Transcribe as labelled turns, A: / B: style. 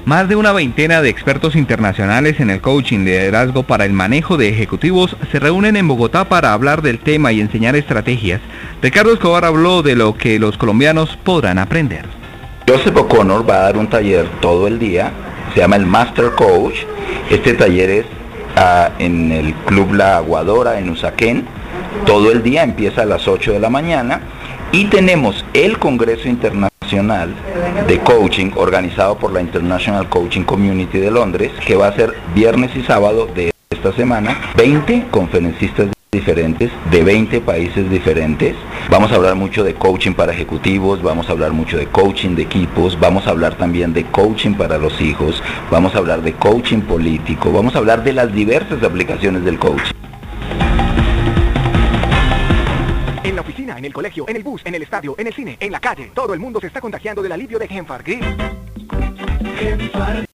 A: Más de una veintena de expertos internacionales en el coaching de liderazgo para el manejo de ejecutivos se reúnen en Bogotá para hablar del tema y enseñar estrategias. Ricardo Escobar habló de lo que los colombianos podrán aprender.
B: Joseph O'Connor va a dar un taller todo el día, se llama el Master Coach. Este taller es en el Club La Aguadora en Usaquén. Todo el día empieza a las 8 de la mañana y tenemos el Congreso Internacional de Coaching organizado por la International Coaching Community de Londres, que va a ser viernes y sábado de esta semana. 20 conferencistas diferentes de 20 países diferentes. Vamos a hablar mucho de coaching para ejecutivos, vamos a hablar mucho de coaching de equipos, vamos a hablar también de coaching para los hijos, vamos a hablar de coaching político, vamos a hablar de las diversas aplicaciones del coaching.
C: En la oficina, en el colegio, en el bus, en el estadio, en el cine, en la calle, todo el mundo se está contagiando del alivio de Genfar Grip.